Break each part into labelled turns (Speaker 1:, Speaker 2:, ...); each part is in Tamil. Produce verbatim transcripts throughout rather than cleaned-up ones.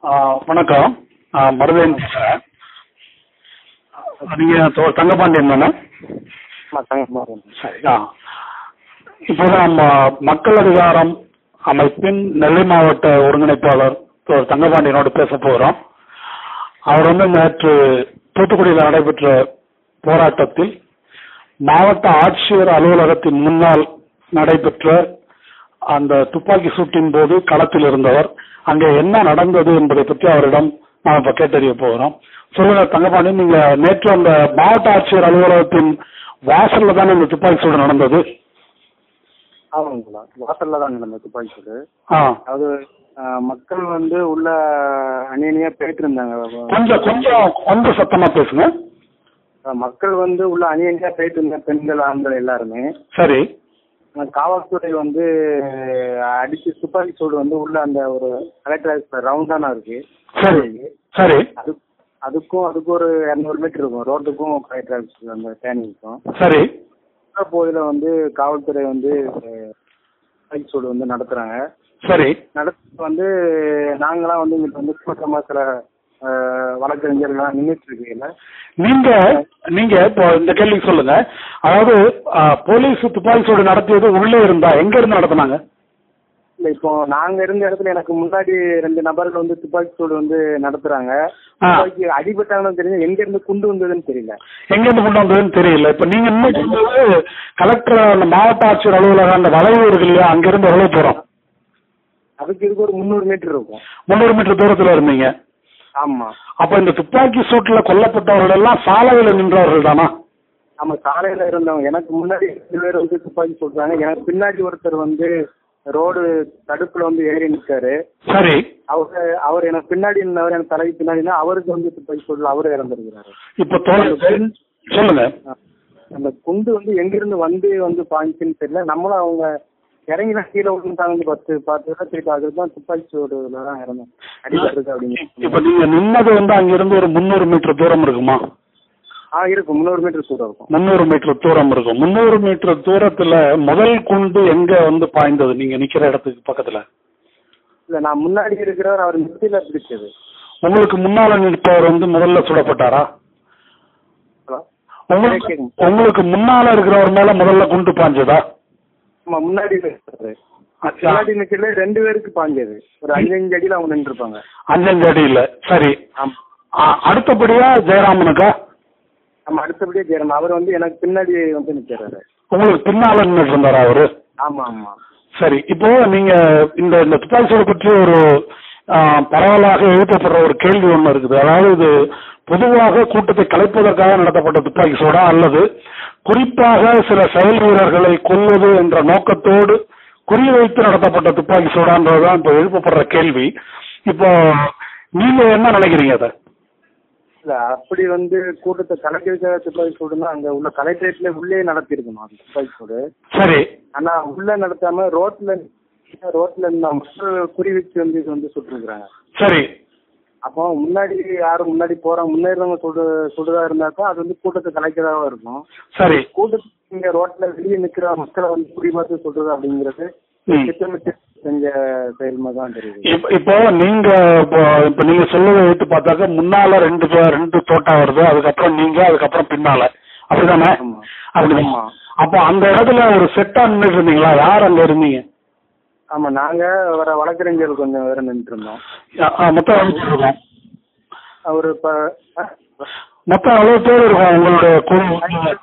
Speaker 1: ஆ, வணக்கம். ஆ, மருதன் பேசுகிறேன். நீங்கள் தங்கபாண்டியன் தானே? சரி. ஆ இப்போ நம்ம மக்கள் அதிகாரம் அமைப்பின் நெல்லை மாவட்ட ஒருங்கிணைப்பாளர் திரு தங்கபாண்டியனோடு பேச போகிறோம். அவர் வந்து நேற்று தூத்துக்குடியில் நடைபெற்ற போராட்டத்தில் மாவட்ட ஆட்சியர் அலுவலகத்தின் முன்னால் நடைபெற்ற அந்த துப்பாக்கி சூட்டின் போது களத்தில் இருந்தவர், அங்கே என்ன நடந்தது என்பதை பற்றி அவரிடம் நாம் இப்ப கேட்டறிய போகிறோம். சொல்லுங்க தங்கபாண்டியன், நீங்க நேற்று அந்த மாவட்ட ஆட்சியர் அலுவலகத்தின் வாசல்ல தானே இந்த துப்பாக்கி சூடு நடந்தது?
Speaker 2: ஆமாங்களா, வாசல்ல தான் நடந்த துப்பாக்கி சூடு. அது மக்கள் வந்து உள்ள அணியணியா போயிட்டு இருந்தாங்க.
Speaker 1: கொஞ்சம் கொஞ்சம் கொஞ்சம் சத்தமா பேசுங்க.
Speaker 2: மக்கள் வந்து உள்ள அணியணியா போயிட்டு இருந்தாங்க, பெண்கள் ஆண்கள் எல்லாருமே.
Speaker 1: சரி.
Speaker 2: காவல்துறை வந்து அடிச்சு துப்பாக்கி சூடு வந்து உள்ள அந்த ஒரு கலெக்டர் ரவுண்டானா இருக்கு.
Speaker 1: சரி சரி.
Speaker 2: அது அதுக்கும் அதுக்கும் ஒரு இரநூறு மீட்டர் இருக்கும், ரோட்டுக்கும் கலெக்டர் ஆஃபீஸ் அந்த டேனிங்க்கும்.
Speaker 1: சரி.
Speaker 2: போதில வந்து காவல்துறை வந்து துப்பாக்கி சூடு வந்து நடத்துறாங்க.
Speaker 1: சரி.
Speaker 2: நடத்து வந்து நாங்களாம் வந்து இங்கிட்ட வந்து கூட்டமா சில வழக்கறிஞர்கள்லாம் நின்றுட்டு இருக்கீங்களா?
Speaker 1: நீங்க நீங்க இப்போ இந்த கேள்வி சொல்லுங்க. அதாவது போலீஸ் துப்பாக்கி சூடு நடத்தியது உள்ளே இருந்தா எங்க இருந்து நடத்தினாங்க?
Speaker 2: இல்ல, இப்போ நாங்க இருந்த இடத்துல எனக்கு முன்னாடி ரெண்டு நபர்கள் வந்து துப்பாக்கி சூடு வந்து நடத்துறாங்க. அடிபட்டாங்கன்னு தெரியல, எங்க இருந்து குண்டு வந்ததுன்னு தெரியல.
Speaker 1: எங்க இருந்து கொண்டு வந்ததுன்னு தெரியல. இப்ப நீங்க இன்னும் கலெக்டர் அந்த மாவட்ட ஆட்சியர் அலுவலகம் அந்த வளைவு இருக்கு இல்லையா, அங்க இருந்து எவ்வளவு தூரம்?
Speaker 2: அதுக்கு இதுக்கு ஒரு முந்நூறு மீட்டர் இருக்கும்.
Speaker 1: முந்நூறு மீட்டர் தூரத்துல இருந்தீங்க?
Speaker 2: ஆமா.
Speaker 1: அப்ப இந்த துப்பாக்கி சூட்டுல கொல்லப்பட்டவர்கள் எல்லாம் சாலையில நின்றவர்கள் தானா?
Speaker 2: ஆமா, சாலையில இருந்தவங்க. எனக்கு முன்னாடி ரெண்டு பேர் வந்து துப்பாக்கி சொல்றாங்க, எனக்கு பின்னாடி ஒருத்தர் வந்து ரோடு தடுப்புல வந்து ஏறி நிற்காரு.
Speaker 1: சரி.
Speaker 2: அவரு அவர் எனக்கு பின்னாடி இருந்தவர், எனக்கு தலைக்கு பின்னாடி அவருக்கு வந்து துப்பாக்கி சூடுல அவரு இறந்துருக்கிறாரு.
Speaker 1: இப்ப சொல்லுங்க,
Speaker 2: அந்த குண்டு வந்து எங்கிருந்து வந்து வந்து பாஞ்சுன்னு தெரியல. நம்மளும் அவங்க இறங்கிதான் கீழே விழுந்தாங்க பத்து பார்த்து திருப்பி அதுதான் துப்பாக்கி சூடுல தான் இறந்தோம், அடிபட்டிருக்கு அப்படின்னு.
Speaker 1: இப்ப நீங்க நின்னது வந்து அங்கிருந்து ஒரு முந்நூறு மீட்டர் தூரம் இருக்குமா?
Speaker 2: ஆ இருக்கும், முந்நூறு மீட்டர் தூரம் இருக்கும்.
Speaker 1: முந்நூறு மீட்டர் தூரம் இருக்கும். முந்நூறு மீட்டர் தூரத்துல முதல் குண்டு எங்க வந்து பாய்ந்தது நீங்க நிக்கிற இடத்துக்கு பக்கத்துல?
Speaker 2: இல்ல, நான் முன்னாடி இருக்கிறவர் அவர் நெத்தியில பிடிச்சது. உங்களுக்கு
Speaker 1: முன்னால நிற்பவர் வந்து முதல்ல சுடப்பட்டாரா? உங்களுக்கு உங்களுக்கு முன்னால இருக்கிறவர் மேல முதல்ல குண்டு பாஞ்சதா?
Speaker 2: ஆமா, முன்னாடி முன்னாடி நிக்கல ரெண்டு பேருக்கு பாஞ்சது. ஒரு அஞ்சஞ்சு அடியில அவங்க நின்று இருப்பாங்க.
Speaker 1: அஞ்சஞ்சு அடியில. சரி. அடுத்தபடியா ஜெயராமனுக்கா?
Speaker 2: ஆமா, அடுத்தபடியா ஜெயராமன். அவர் வந்து எனக்கு பின்னாடி வந்து நிக்கிறாரு.
Speaker 1: உங்களுக்கு பின்னால நின்று இருந்தாரா அவரு?
Speaker 2: ஆமா ஆமா.
Speaker 1: சரி. இப்போ நீங்க இந்த இந்த துப்பாக்கி சூடு பற்றி ஒரு பரவலாக எழுப்பப்படுற ஒரு கேள்வி ஒண்ணு இருக்குது. அதாவது இது பொதுவாக கூட்டத்தை கலைப்பதற்காக நடத்தப்பட்ட துப்பாக்கி சூடா அல்லது குறிப்பாக சில செயல் வீரர்களை கொல்வது என்ற நோக்கத்தோடு குறிவைத்து நடத்தப்பட்ட துப்பாக்கி சூடான்றதுதான் இப்போ எழுப்பப்படுற கேள்வி. இப்போ நீங்க என்ன நினைக்கிறீங்க அதை?
Speaker 2: இல்ல, அப்படி வந்து கூட்டத்தை கலைக்கிறதுக்காக துப்பாக்கி சூடுன்னா அங்க உள்ள கலெக்டரேட்ல உள்ளே நடத்திருக்கணும் அந்த துப்பாக்கி சூடு.
Speaker 1: சரி.
Speaker 2: ஆனா உள்ள நடத்தாம ரோட்ல ரோட்ல இருந்த மக்கள் குறிவிச்சு வந்து இது வந்து சுட்டுருக்குறாங்க.
Speaker 1: சரி.
Speaker 2: அப்போ முன்னாடி யாரும் முன்னாடி போறாங்க முன்னேறவங்க சுடு சுடுதா இருந்தாக்கா அது வந்து கூட்டத்தை கலைக்கிறதா இருக்கும்.
Speaker 1: சரி.
Speaker 2: கூட்டத்துக்கு ரோட்ல வெளியே நிக்கிற மக்களை வந்து குறி பார்த்து சொல்றது அப்படிங்கிறது திட்டமிட்டு செஞ்ச செயல்முறை தான் தெரியுது.
Speaker 1: இப்போ நீங்க இப்ப நீங்க சொல்லுவதை வைத்து பார்த்தாக்க முன்னால ரெண்டு ரெண்டு தோட்டம் வருது, அதுக்கப்புறம் நீங்க அதுக்கப்புறம் பின்னால, அப்படிதானே? அப்படிமா. அப்போ அந்த இடத்துல ஒரு செட்டா நின்றுட்டு இருந்தீங்களா? யார் அங்க இருந்தீங்க?
Speaker 2: ஆமா, நாங்க வர வழக்கறிஞர்கள் கொஞ்சம் வேற நின்று இருந்தோம்.
Speaker 1: மொத்தம்
Speaker 2: அவரு இப்ப
Speaker 1: மொத்தம் எவ்வளவு பேர் இருக்கும் உங்களுடைய குழு?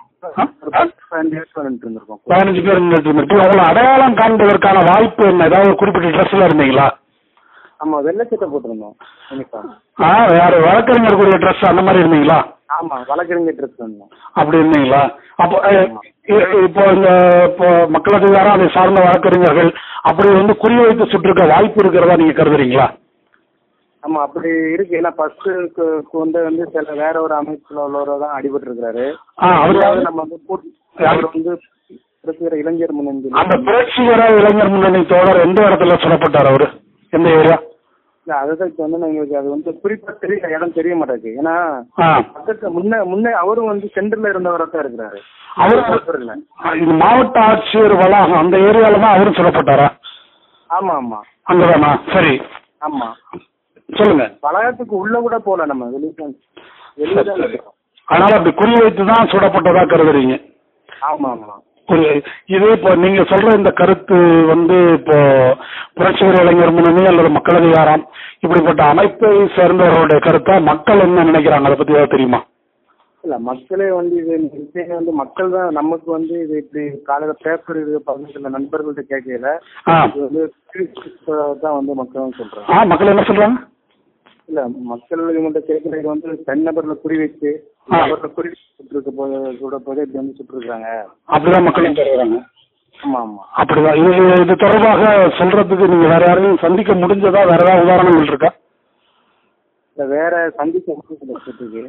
Speaker 1: பதினஞ்சு பேர் நின்று. உங்களை அடையாளம் காண்பதற்கான வாய்ப்பு என்ன? ஏதாவது குறிப்பிட்ட ட்ரெஸ்ல இருந்தீங்களா?
Speaker 2: ஆமா, வெள்ளச்சட்டை போட்டிருந்தோம்.
Speaker 1: யாரு வழக்கறிஞர்களுடைய ட்ரெஸ் அந்த மாதிரி இருந்தீங்களா?
Speaker 2: ஆமா, வழக்கறிஞர் ட்ரெஸ் இருந்தோம்.
Speaker 1: அப்படி இருந்தீங்களா? அப்போ இப்போ இந்த இப்போ மக்கள் அதிகாரம் அதை சார்ந்த வழக்கறிஞர்கள் அப்படி வந்து குறிவைத்து சுற்றிருக்க வாய்ப்பு இருக்கிறதா நீங்க கருதுறீங்களா?
Speaker 2: ஆமா, அப்படி இருக்கு. ஏன்னா ஃபர்ஸ்ட் வந்து வந்து சில வேற ஒரு அமைப்புல உள்ளவரதான் அடிபட்டு இருக்கிறாரு. நம்ம வந்து வந்து இளைஞர் முன்னணி,
Speaker 1: அந்த புரட்சிகர இளைஞர் முன்னணி தோழர் எந்த இடத்துல சொல்லப்பட்டார்? அவரு எந்த ஏரியா?
Speaker 2: இல்ல, அதுதான் இப்ப வந்து எங்களுக்கு அது வந்து குறிப்பா தெரியல, இடம் தெரிய மாட்டேங்குது. ஏன்னா பக்கத்து முன்ன முன்ன அவரும் வந்து சென்டர்ல இருந்தவரா தான் இருக்கிறாரு.
Speaker 1: அவரு மாவட்ட ஆட்சியர் வளாகம் அந்த ஏரியால தான் அவரும் சொல்லப்பட்டாரா?
Speaker 2: ஆமா ஆமா,
Speaker 1: அங்கதானா? சரி.
Speaker 2: ஆமா.
Speaker 1: சொல்லுங்க.
Speaker 2: வளாகத்துக்கு உள்ள கூட போல, நம்ம வெளியே வெளியே.
Speaker 1: அதனால அப்படி குறி வைத்து தான் சுடப்பட்டதா கருதுறீங்க?
Speaker 2: ஆமா ஆமா.
Speaker 1: இது இப்போ நீங்க சொல்ற இந்த கருத்து வந்து இப்போ புரட்சிகர இளைஞர் முன்னணி அல்லது மக்கள் அதிகாரம் இப்படிப்பட்ட அமைப்பை சேர்ந்தவர்களுடைய கருத்தை மக்கள் என்ன நினைக்கிறாங்க, அதை பத்தி ஏதாவது தெரியுமா?
Speaker 2: இல்ல, மக்களே வந்து இது விஷயம் வந்து மக்கள் தான் நமக்கு வந்து இது இப்படி காலையில பேப்பர் இது பக்கத்துல நண்பர்கள்ட்ட கேட்கல, இது வந்து தான் வந்து மக்கள் சொல்றாங்க.
Speaker 1: மக்கள் என்ன சொல்றாங்க?
Speaker 2: இல்ல, மக்கள் இவங்கள்ட்ட கேட்கறது வந்து தனிநபர்ல குறி வச்சு நபர்ல குறி சுட்டு போது சுட போது இப்படி வந்து சுட்டு இருக்காங்க, அப்படிதான் மக்களும் தருவாங்க. ஆமா ஆமா,
Speaker 1: அப்படிதான். இது இது தொடர்பாக சொல்றதுக்கு நீங்க வேற யாரையும் சந்திக்க முடிஞ்சதா, வேற ஏதாவது உதாரணங்கள் இருக்கா?
Speaker 2: இல்ல, வேற சந்திக்க முடிஞ்சதுக்கு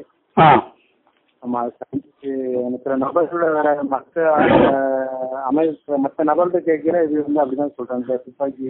Speaker 2: ஆமா சந்திச்சு சில நபர்களோட வேற மற்ற அமைப்பு மற்ற நபர்கள்ட்ட கேட்கிற இது வந்து அப்படிதான் சொல்றாங்க. துப்பாக்கி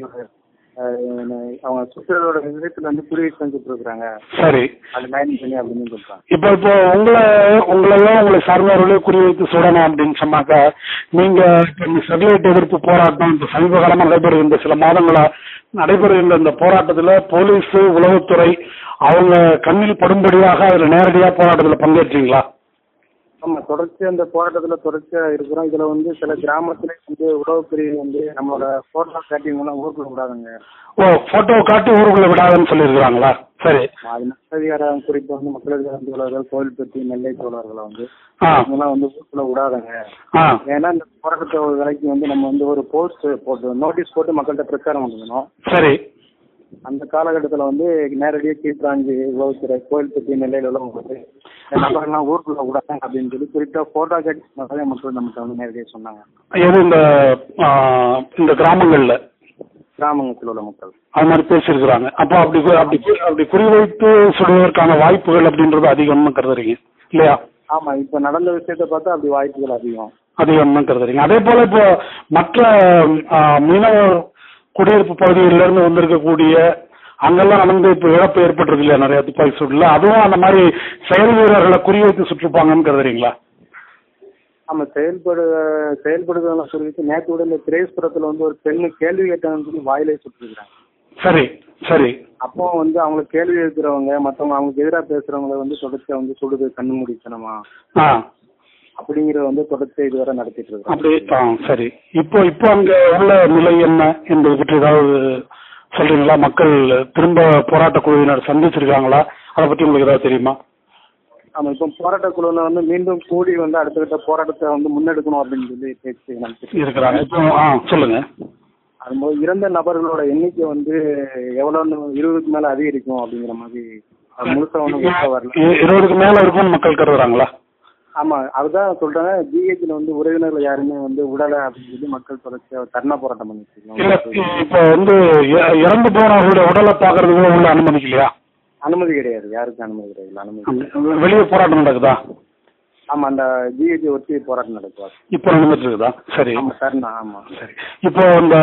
Speaker 2: அவங்க சுற்றுலோட விதத்துல வந்து குறி வச்சு சுட்டு இருக்கிறாங்க. சரி, அது லைன் பண்ணி அப்படின்னு சொல்றாங்க.
Speaker 1: இப்போ இப்போ உங்களை உங்களையோ உங்களை சார்ந்தவர்களே குறி வைத்து சுடணும் அப்படின்னு சொன்னாக்க நீங்க இப்ப ஸ்டெர்லைட் எதிர்ப்பு போராட்டம் இப்ப சமீப காலமா நடைபெறுகின்ற சில மாதங்களா நடைபெறுகின்ற இந்த போராட்டத்துல போலீஸ் உளவுத்துறை அவங்க கண்ணில் படும்படியாக அதுல நேரடியா போராட்டத்துல பங்கேற்றீங்களா?
Speaker 2: ஆமா, தொடர்ச்சியா இந்த போராட்டத்துல தொடர்ச்சியா இருக்கிறோம். இதுல வந்து சில கிராமத்துல வந்து உளவுத்துறை வந்து நம்மளோட போட்டோ காட்டி மூலம் ஊருக்குள்ள விடாதுங்க.
Speaker 1: ஓ, போட்டோ காட்டி ஊருக்குள்ள விடாதுன்னு சொல்லியிருக்கிறாங்களா? சரி,
Speaker 2: அது மக்கள் அதிகாரம் குறித்து வந்து மக்கள் அதிகாரம் தோழர்கள், கோவில்பட்டி நெல்லை தோழர்களை வந்து வந்து ஊருக்குள்ள விடாதுங்க. ஏன்னா இந்த போராட்டத்தை விலைக்கு வந்து நம்ம வந்து ஒரு போஸ்ட் போட்டு நோட்டீஸ் போட்டு மக்கள்கிட்ட பிரச்சாரம் பண்ணணும். சரி, அந்த காலகட்டத்தில் வந்து நேரடியாக கீழ்த்தாஞ்சி உளவுத்துறை கோயில்பட்டி நெல்லையில் உள்ளவங்க நபர்கள்லாம் ஊருக்குள்ள விடாங்க அப்படின்னு சொல்லி குறிப்பிட்ட போட்டோ கேட்டு நிறைய மக்கள் நம்மகிட்ட வந்து நேரடியாக சொன்னாங்க.
Speaker 1: எது இந்த இந்த கிராமங்கள்ல
Speaker 2: கிராமத்தில் உள்ள மக்கள்
Speaker 1: அது மாதிரி பேசியிருக்கிறாங்க. அப்போ அப்படி அப்படி அப்படி குறிவைத்து சொல்வதற்கான வாய்ப்புகள் அப்படின்றது அதிகம்னு கருதுறீங்க இல்லையா?
Speaker 2: ஆமா, இப்ப நடந்த விஷயத்தை பார்த்தா அப்படி வாய்ப்புகள் அதிகம்
Speaker 1: அதிகம்னு கருதுறீங்க. அதே போல இப்போ மற்ற மீனவர் குடியிருப்பு பகுதிகளிலிருந்து வந்திருக்கக்கூடிய அங்கெல்லாம் நடந்து இப்போ இழப்பு ஏற்பட்டிருக்கு இல்லையா, நிறைய துப்பாக்கி சூடுல, அதுவும் அந்த மாதிரி செயல் வீரர்களை குறிவைத்து சுற்றுப்பாங்கன்னு கருதுறீங்களா?
Speaker 2: ஆமா, செயல்படு செயல்படுதலாம் சொல்லிட்டு நேற்று கூட இந்த திரேஸ்புரத்துல வந்து ஒரு பெண்ணு கேள்வி கேட்டாங்கன்னு சொல்லி வாயிலே சுட்டுருக்காங்க.
Speaker 1: சரி சரி.
Speaker 2: அப்போ வந்து அவங்க கேள்வி எழுக்கிறவங்க மற்றவங்க அவங்களுக்கு எதிராக பேசுறவங்களை வந்து தொடர்ச்சியா வந்து சுடுது கண்ணு முடிக்கணுமா அப்படிங்கறத வந்து தொடர்ச்சியா இதுவரை நடத்திட்டு இருக்கு.
Speaker 1: அப்படி சரி. இப்போ இப்போ அங்க உள்ள நிலை என்ன என்பது பற்றி ஏதாவது சொல்றீங்களா? மக்கள் திரும்ப போராட்ட குழுவினர் சந்திச்சிருக்காங்களா? அதை பத்தி உங்களுக்கு ஏதாவது தெரியுமா?
Speaker 2: ஆமா, இப்போ போராட்ட குழுவினர் வந்து மீண்டும் கூடி வந்து அடுத்த கட்ட போராட்டத்தை வந்து முன்னெடுக்கணும் அப்படின்னு சொல்லி பேச்சு நடத்திட்டு
Speaker 1: இருக்கிறாங்க. சொல்லுங்க.
Speaker 2: அதுபோது இறந்த நபர்களோட எண்ணிக்கை வந்து எவ்வளவு இருபதுக்கு மேல அதிகரிக்கும் அப்படிங்கிற மாதிரி முழுசா ஒன்றும் வரல.
Speaker 1: இருபதுக்கு மேல இருக்கும்னு மக்கள் கருதுறாங்களா?
Speaker 2: ஆமா, அதுதான் சொல்றாங்க. ஜிஹெச்ல வந்து உறவினர்கள் யாருமே வந்து உடலை அப்படின்னு சொல்லி மக்கள் தொடர்ச்சியா தர்ணா போராட்டம் பண்ணிட்டு இருக்காங்க.
Speaker 1: இப்ப வந்து இறந்து போனவர்களுடைய உடலை பாக்குறதுக்கு உள்ள அனுமதிக்கலையா?
Speaker 2: அனுமதி கிடையாது, யாருக்கும் அனுமதி கிடையாது. அனுமதி
Speaker 1: வெளியே போராட்டம் நடக்குதா?
Speaker 2: ஆமா, அந்த ஜிஹெச் ஒட்டி போராட்டம் நடக்குதா
Speaker 1: இப்ப நடந்துட்டு இருக்குதா? சரி.
Speaker 2: ஆமா தர்ணா. ஆமா
Speaker 1: சரி. இப்போ இந்த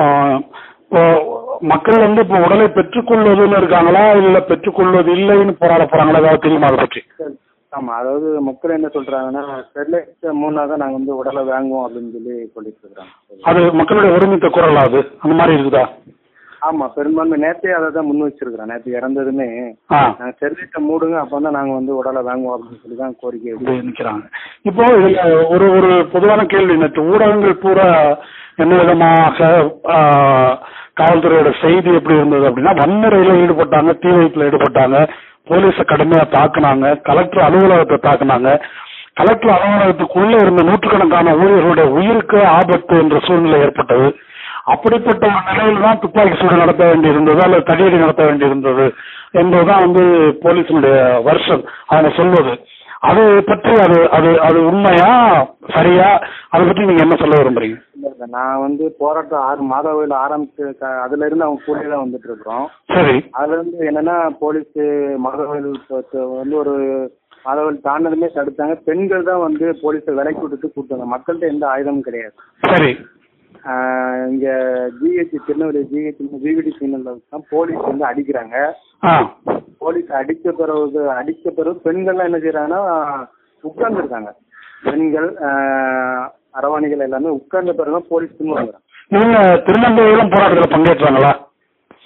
Speaker 1: மக்கள் வந்து இப்போ உடலை பெற்றுக்கொள்வதுன்னு இருக்காங்களா இல்ல பெற்றுக்கொள்வது இல்லைன்னு போராட போறாங்களா? ஏதாவது தெரியுமா அதை பற்றி?
Speaker 2: ஆமா, அதாவது மக்கள் என்ன சொல்றாங்கன்னா ஸ்டெர்லைட் மூணாக நாங்க வந்து உடலை வாங்குவோம் அப்படின்னு சொல்லி சொல்லிட்டு இருக்காங்க.
Speaker 1: அது மக்களுடைய ஒருமித்த குரல் அது அந்த மாதிரி இருக்குதா?
Speaker 2: ஆமா, பெரும்பான்மை நேற்றே அதை தான் முன் வச்சிருக்கிறோம். நேற்று இறந்ததுமே நாங்க ஸ்டெர்லைட்டை மூடுங்க அப்பதான் நாங்க வந்து உடலை வாங்குவோம் அப்படின்னு சொல்லி தான் கோரிக்கை
Speaker 1: நிற்கிறாங்க. இப்போ இதுல ஒரு ஒரு பொதுவான கேள்வி, நேற்று ஊடகங்கள் பூரா என்ன விதமாக காவல்துறையோட செய்தி எப்படி இருந்தது அப்படின்னா வன்முறையில ஈடுபட்டாங்க, தீ வைப்புல ஈடுபட்டாங்க, போலீஸை கடுமையா தாக்குனாங்க, கலெக்டர் அலுவலகத்தை தாக்குனாங்க, கலெக்டர் அலுவலகத்துக்குள்ள இருந்த நூற்றுக்கணக்கான ஊழியர்களுடைய உயிருக்கு ஆபத்து என்ற சூழ்நிலை ஏற்பட்டது. அப்படிப்பட்ட ஒரு நிலையில் தான் துப்பாக்கி சூடு நடத்த வேண்டியிருந்தது அல்லது தடியடி நடத்த வேண்டியிருந்தது என்பதுதான் வந்து போலீஸினுடைய வருஷம் அவங்க சொல்வது. அதை பற்றி அது அது அது உண்மையா சரியா, அதை பற்றி நீங்க என்ன சொல்ல விரும்புறீங்க?
Speaker 2: நான் வந்து போராட்டம் ஆறு மாதவில ஆரம்பிச்சு அதுல இருந்து அவங்க கூடயே தான் வந்துட்டு இருக்கிறோம்.
Speaker 1: சரி.
Speaker 2: அதுல இருந்து என்னன்னா போலீஸ் மாதவில் வந்து ஒரு மாதவில் தாண்டதுமே தடுத்தாங்க. பெண்கள் தான் வந்து போலீஸை விலைக்கு விட்டுட்டு கூப்பிட்டாங்க. மக்கள்கிட்ட எந்த ஆயுதமும் கிடையாது.
Speaker 1: சரி.
Speaker 2: இங்க ஜிஹெச் திருநெல்வேலி ஜிஹெச் விவிடி சீனல்ல தான் போலீஸ் வந்து அடிக்கிறாங்க. போலீஸ் அடிச்ச பிறகு அடிச்ச பிறகு பெண்கள்லாம் என்ன செய்யறாங்கன்னா உட்கார்ந்து இருக்காங்க. பெண்கள் அரவாணிகள் எல்லாமே உட்கார்ந்த பிறகு போலீஸ் பின்வாங்க.
Speaker 1: நீங்க திருநெல்வேலியிலும் போராட்டத்தில் பங்கேற்றாங்களா?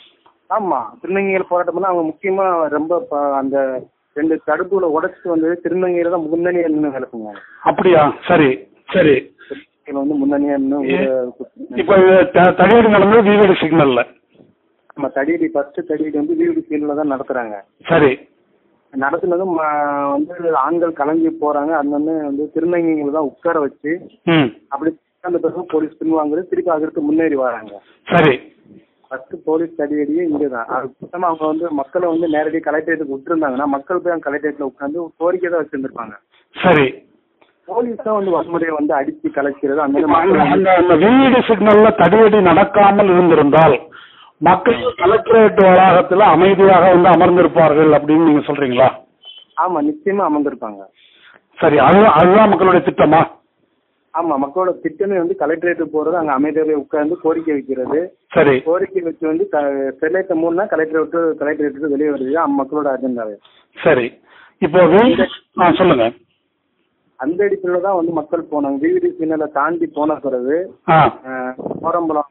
Speaker 2: ஆமா, திருநங்கைகள் போராட்டம் பண்ணா அவங்க முக்கியமா ரொம்ப அந்த ரெண்டு தடுப்புகளை உடைச்சிட்டு வந்து திருநங்கையில தான் முன்னணியா நின்று நடக்குங்க.
Speaker 1: அப்படியா? சரி சரி.
Speaker 2: வந்து முன்னணியா நின்று
Speaker 1: இப்ப தடியடி நடந்தது வீடு சிக்னல்ல.
Speaker 2: நம்ம தடியடி ஃபர்ஸ்ட் தடியடி வந்து வீடு சிக்னல்ல தான் நடத்துறாங்க.
Speaker 1: சரி.
Speaker 2: நடத்துனதும் வந்து ஆண்கள் கலங்கி போறாங்க. அது வந்து வந்து திருநங்கைகளை தான் உட்கார வச்சு அப்படி அந்த பிறகு போலீஸ் பின்வாங்குறது, திருப்பி அதற்கு முன்னேறி வராங்க.
Speaker 1: சரி.
Speaker 2: ஃபர்ஸ்ட் போலீஸ் தடியடியே இங்கதான். அது சுத்தமா அவங்க வந்து மக்களை வந்து நேரடியாக கலெக்டரேட்டுக்கு விட்டுருந்தாங்கன்னா மக்கள் போய் கலெக்டரேட்ல உட்காந்து கோரிக்கை தான் வச்சிருந்திருப்பாங்க.
Speaker 1: சரி.
Speaker 2: போலீஸ் தான் வந்து வன்முறையை வந்து அடிச்சு கலைக்கிறது. அந்த
Speaker 1: வீடு சிக்னல்ல தடியடி நடக்காமல் இருந்திருந்தால் மக்கள் கலெக்டரேட் வளாகத்துல அமைதியாக வந்து அமர்ந்திருப்பார்கள் அப்படின்னு நீங்க சொல்றீங்களா?
Speaker 2: ஆமா, நிச்சயமா அமர்ந்திருப்பாங்க. சரி,
Speaker 1: அதுதான் அதுதான் மக்களுடைய திட்டமா?
Speaker 2: ஆமா, மக்களோட திட்டமே வந்து கலெக்டரேட் போறது, அங்க அமைதியாவே உட்கார்ந்து கோரிக்கை வைக்கிறது.
Speaker 1: சரி.
Speaker 2: கோரிக்கை வச்சு வந்து ஸ்டெர்லைட்டை மூணுனா கலெக்டரேட் விட்டு கலெக்டரேட் விட்டு வெளியே வருது மக்களோட அஜெண்டாவே.
Speaker 1: சரி. இப்போ சொல்லுங்க.
Speaker 2: அந்த அடிப்படையில தான் வந்து மக்கள் போனாங்க. வீடு சின்னல தாண்டி போன பிறகு கோரம்பலம்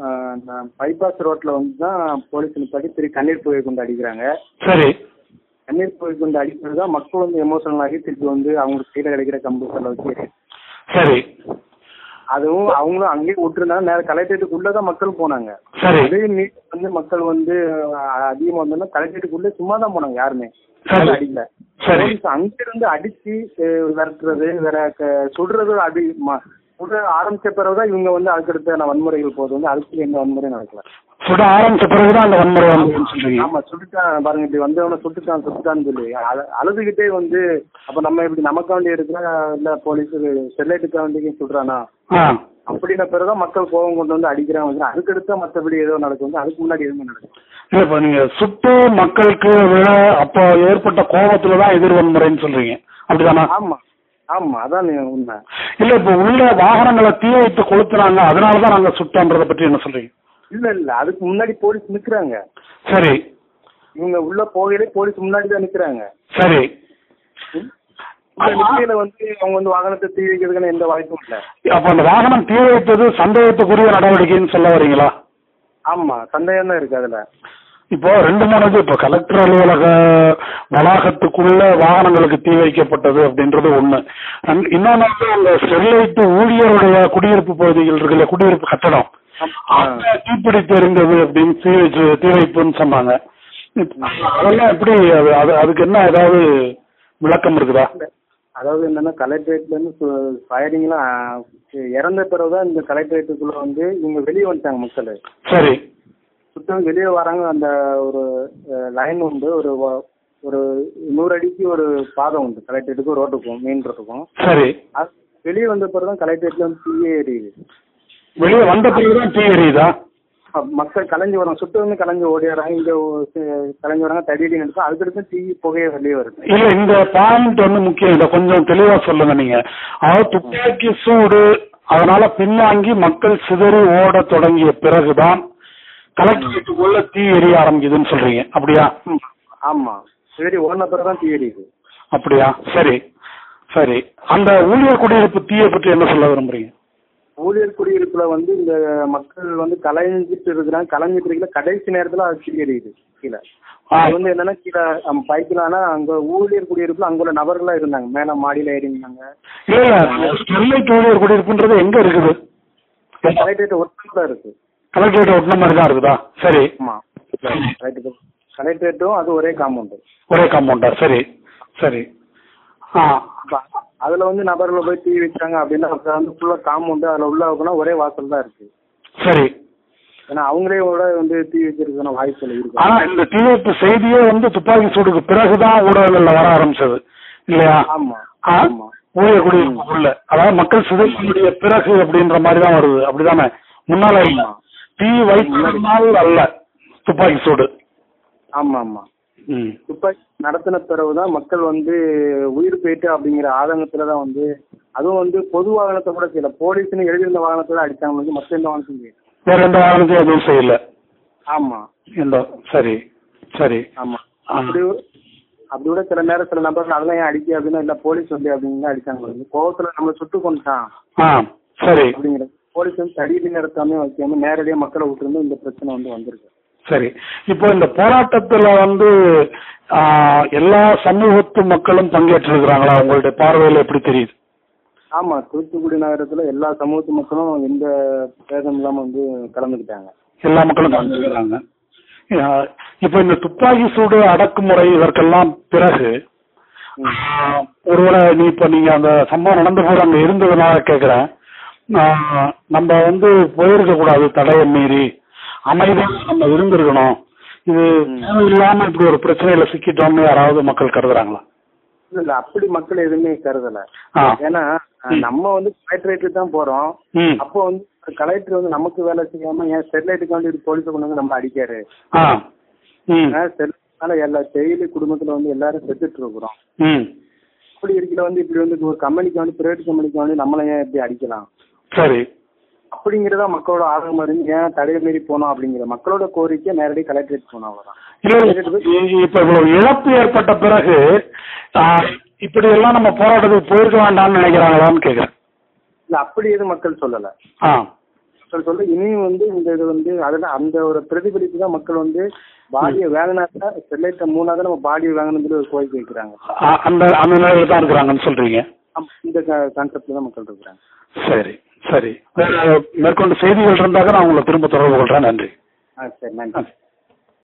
Speaker 2: பைபாஸ் ரோட்ல வந்து தான் போலீஸ் நிப்பாட்டி திருப்பி கண்ணீர் புகை கொண்டு அடிக்கிறாங்க.
Speaker 1: சரி.
Speaker 2: கண்ணீர் புகை கொண்டு அடிக்கிறது தான் மக்கள் வந்து எமோஷனல் ஆகி திருப்பி வந்து அவங்களுக்கு கையில கிடைக்கிற கம்ப்யூட்டர்ல வச்சு.
Speaker 1: சரி.
Speaker 2: அதுவும் அவங்களும் அங்கேயே விட்டுருந்தாங்க. நேரம் கலெக்டரேட்டுக்குள்ளதான் மக்கள் போனாங்க. அதே நீட் வந்து மக்கள் வந்து அதிகமா வந்தோம்னா கலெக்டரேட்டுக்குள்ளே சும்மா தான் போனாங்க, யாருமே அடிக்கல. அங்கிருந்து அடிச்சு விரட்டுறது வேற சுடுறது அடி சுட ஆரம்பிச்ச பிறகுதான் இவங்க வந்து அதுக்கடுத்த வன்முறைகள் போது வந்து அதுக்கு எந்த வன்முறையும் நடக்கல.
Speaker 1: சுட ஆரம்பிச்ச பிறகுதான் அந்த வன்முறை.
Speaker 2: ஆமா, சுட்டுட்டான் பாருங்க, இப்படி வந்தவன சுட்டுட்டான் சுட்டுட்டான்னு சொல்லி அழுதுகிட்டே வந்து அப்ப நம்ம இப்படி நமக்காண்டி எடுக்கிறா இல்ல போலீஸ் ஸ்டெர்லைட்டுக்காண்டி சுடுறானா அப்படின்ன பிறகுதான் மக்கள் கோபம் கொண்டு வந்து அடிக்கிறாங்க. அதுக்கடுத்த மற்றபடி ஏதோ நடக்கும் வந்து அதுக்கு முன்னாடி எதுவுமே நடக்கும்.
Speaker 1: இல்ல, இப்ப நீங்க சுட்டு மக்களுக்கு விட அப்போ ஏற்பட்ட கோபத்துலதான் எதிர் வன்முறைன்னு சொல்றீங்க, அப்படிதானா?
Speaker 2: ஆமா ஆமா, அதான் உண்மை.
Speaker 1: இல்ல, இப்ப உள்ள வாகனங்களை தீ வைத்து கொளுத்துறாங்க, அதனாலதான் நாங்க சுட்டோன்றதை பற்றி என்ன சொல்றீங்க?
Speaker 2: இல்ல இல்ல, அதுக்கு முன்னாடி போலீஸ் நிக்கிறாங்க.
Speaker 1: சரி.
Speaker 2: இவங்க உள்ள போகையிலே போலீஸ் முன்னாடி தான் நிக்கிறாங்க.
Speaker 1: சரி.
Speaker 2: நிச்சயில வந்து அவங்க வந்து வாகனத்தை தீ வைக்கிறதுக்கான எந்த வாய்ப்பும் இல்ல.
Speaker 1: அப்ப அந்த வாகனம் தீ வைப்பது சந்தேகத்துக்குரிய நடவடிக்கைன்னு சொல்ல வரீங்களா?
Speaker 2: ஆமா, சந்தேகம் தான் இருக்கு அதுல.
Speaker 1: இப்போ ரெண்டு மூணு இப்போ கலெக்டர் அலுவலக வளாகத்துக்குள்ள வாகனங்களுக்கு தீ வைக்கப்பட்டது அப்படின்றது ஒண்ணு. இன்னொன்னு அந்த ஸ்டெர்லைட் ஊழியருடைய குடியிருப்பு பகுதிகள் இருக்குல்ல, குடியிருப்பு கட்டடம், தீப்பிடித்து எரிந்தது அப்படின்னு தீ வச்சு தீ வைப்புன்னு சொன்னாங்க. அதெல்லாம் எப்படி, அது அதுக்கு என்ன ஏதாவது விளக்கம் இருக்குதா?
Speaker 2: அதாவது என்னன்னா கலெக்டரேட்ல இருந்து ஃபயரிங் எல்லாம் இறந்த பிறகுதான் இந்த கலெக்டரேட்டுக்குள்ள வந்து இவங்க வெளியே வந்துட்டாங்க மக்கள்.
Speaker 1: சரி.
Speaker 2: சுத்தம் வெளியே வராங்க. அந்த ஒரு லைன் உண்டு, ஒரு ஒரு நூறு அடிக்கு ஒரு பாதம் உண்டு கலெக்டரேட்டுக்கும் ரோட்டுக்கும் மெயின் ரோட்டுக்கும்.
Speaker 1: சரி.
Speaker 2: வெளியே வந்த பிறகுதான் கலெக்டரேட்ல வந்து தீயே எரியுது.
Speaker 1: வெளியே வந்த பிறகுதான் தீ எரியுதா?
Speaker 2: மக்கள் கலைஞ்சு வராங்க, சுத்தவங்க கலைஞ்சு ஓடிடுறாங்க, இங்க கலைஞ்சு வராங்க, தடியடி நடக்கும், அதுக்கடுத்து தீ புகையை வெளியே வருது.
Speaker 1: இல்ல, இந்த பாயிண்ட் வந்து முக்கியம். இதை கொஞ்சம் தெளிவா சொல்லுங்க நீங்க. அதாவது துப்பாக்கி சூடு அதனால பின்வாங்கி மக்கள் சிதறி ஓட தொடங்கிய பிறகுதான் கலெக்டரேட்டுக்குள்ள தீ எரிய ஆரம்பிக்குதுன்னு சொல்றீங்க, அப்படியா?
Speaker 2: ஆமா, சரி, ஓடின பிறகுதான் தீ எரியுது.
Speaker 1: அப்படியா? சரி சரி. அந்த ஊழியர் குடியிருப்பு தீயை பற்றி என்ன சொல்ல விரும்புறீங்க?
Speaker 2: ஊழியர் குடியிருப்புல வந்து இந்த மக்கள் வந்து கலைஞ்சிட்டு இருக்கிறாங்க. கலைஞ்சிட்டு இருக்கல கடைசி நேரத்துல அது தீ எரியுது கீழே. அது வந்து என்னன்னா கீழே பைக்கலானா அங்க ஊழியர் குடியிருப்புல அங்குள்ள நபர்களா இருந்தாங்க, மேல மாடியில ஏறி இருந்தாங்க.
Speaker 1: ஸ்டெர்லைட் ஊழியர் குடியிருப்புன்றது எங்க இருக்குது?
Speaker 2: கலெக்டரேட் ஒட்டுதான் இருக்கு.
Speaker 1: கலெக்டரேட் ஒட்டின மாதிரி தான் இருக்குதா? சரி.
Speaker 2: ஆமா, கலெக்டரேட்டும் அது ஒரே காம்பவுண்ட்.
Speaker 1: ஒரே காம்பவுண்டா? சரி சரி.
Speaker 2: அதுல வந்து நபர்களை போய் தீ வச்சாங்க அப்படின்னா வந்து ஃபுல்லா காம்பவுண்ட், அதுல உள்ள போனா ஒரே வாசல் தான் இருக்கு.
Speaker 1: சரி.
Speaker 2: ஏன்னா அவங்களே கூட வந்து தீ வச்சிருக்கான வாய்ப்புகள் இருக்கு.
Speaker 1: ஆனா இந்த தீ வைப்பு செய்தியே வந்து துப்பாக்கி சூடுக்கு பிறகுதான் ஊடகங்கள்ல வர ஆரம்பிச்சது இல்லையா?
Speaker 2: ஆமா ஆமா.
Speaker 1: ஊழியர் குடியிருப்புக்குள்ள, அதாவது மக்கள் சிதைப்புடைய பிறகு அப்படின்ற மாதிரி தான் வருது, அப்படிதானே? முன்னால தீ வைப்பதனால் அல்ல துப்பாக்கி சூடு.
Speaker 2: ஆமா ஆமா. துப்பாக்கி நடத்தின பிறகுதான் மக்கள் வந்து உயிர் போயிட்டு அப்படிங்கிற ஆதங்கத்துலதான் வந்து, அதுவும் வந்து பொது வாகனத்தை கூட செய்யல, போலீஸ்னு எழுதியிருந்த வாகனத்தை தான் அடிச்சாங்க வந்து, மற்ற எந்த வாகனத்தையும் செய்யல.
Speaker 1: வேற எந்த வாகனத்தையும் எதுவும் செய்யல.
Speaker 2: ஆமா.
Speaker 1: சரி சரி.
Speaker 2: ஆமா. அப்படி அப்படி கூட சில நேரம் சில நபர்கள் அதெல்லாம் ஏன் அடிக்க அப்படின்னா இல்ல போலீஸ் வந்து அப்படின்னு அடிச்சாங்க வந்து, கோவத்துல நம்மளை சுட்டு கொண்டுட்டான்
Speaker 1: சரி
Speaker 2: அப்படிங்கிற போலீஸ் வந்து தடியடி நடத்தாம வைக்காம நேரடியாக மக்களை விட்டுருந்து இந்த பிரச்சனை வந்து வந்திருக்கு.
Speaker 1: சரி, இப்போ இந்த போராட்டத்துல வந்து எல்லா சமூகத்து மக்களும் பங்கேற்றிருக்கிறாங்களா? உங்களுடைய பார்வையில் எப்படி தெரியுது?
Speaker 2: ஆமா, தூத்துக்குடி நகரத்துல எல்லா சமூகத்து மக்களும் எந்த பேதம் இல்லாம வந்து கலந்துக்கிட்டாங்க.
Speaker 1: எல்லா மக்களும் கலந்துக்கிறாங்க. இப்ப இந்த துப்பாக்கி சூடு அடக்குமுறை இதற்கெல்லாம் பிறகு ஒருவேளை நீ இப்ப நீங்க அந்த சம்பவம் நடந்த போது அங்க இருந்ததுனால கேக்குறேன், நம்ம வந்து போயிருக்க கூடாது, தடையை மீறி அமைதியாக நம்ம இருந்திருக்கணும், இது இல்லாம இப்படி ஒரு பிரச்சனையில சிக்கிட்டோம்னு யாராவது மக்கள் கருதுறாங்களா?
Speaker 2: இல்ல, அப்படி மக்கள் எதுவுமே கருதல. ஏன்னா நம்ம வந்து கலெக்டரேட்டு தான் போறோம். அப்போ வந்து கலெக்டர் வந்து நமக்கு வேலை செய்யாம ஏன் ஸ்டெர்லைட்டுக்கு வந்து போலீஸை கொண்டு வந்து நம்ம அடிக்காரு. ஸ்டெர்லைட்னால எல்லா டெய்லி குடும்பத்துல வந்து எல்லாரும் செத்துட்டு இருக்கிறோம். அப்படி இருக்கல வந்து இப்படி வந்து ஒரு கம்பெனிக்கு வந்து பிரைவேட் கம்பெனிக்கு வந்து நம்மள ஏன் இப்படி அடிக்கலாம்?
Speaker 1: சரி,
Speaker 2: அப்படிங்கறத மக்களோட ஆர்வம் இருந்து ஏன் தடையை மீறி போனோம் அப்படிங்கிற மக்களோட கோரிக்கை நேரடி கலெக்டரேட் போனோம். அவ்வளவுதான்.
Speaker 1: இப்ப இவ்வளவு இழப்பு ஏற்பட்ட பிறகு இப்படி எல்லாம் நம்ம போராட்டத்துக்கு போயிருக்க வேண்டாம்னு நினைக்கிறாங்களான்னு கேக்குறேன்.
Speaker 2: இல்ல, அப்படி எதுவும் மக்கள் சொல்லல. மக்கள் சொல்ல இனியும் வந்து இந்த இது வந்து அதெல்லாம் அந்த ஒரு பிரதிபலிப்பு தான் மக்கள் வந்து பாடியை வாங்கினாக்கா ஸ்டெர்லைட்டை மூணாக நம்ம பாடியை வாங்கணும்னு சொல்லி ஒரு கோரிக்கை வைக்கிறாங்க. அந்த அந்த நிலையில தான் இருக்கிறாங்கன்னு சொல்றீங்க. இந்த கான்செப்ட்ல தான் மக்கள் இருக்கிறாங்க. சரி சரி, மேற்கொண்டு செய்திகள் இருந்தாக்க நான் உங்களை திரும்ப தொடர்பு கொள்றேன். நன்றி. ஆ சரி, நன்றி.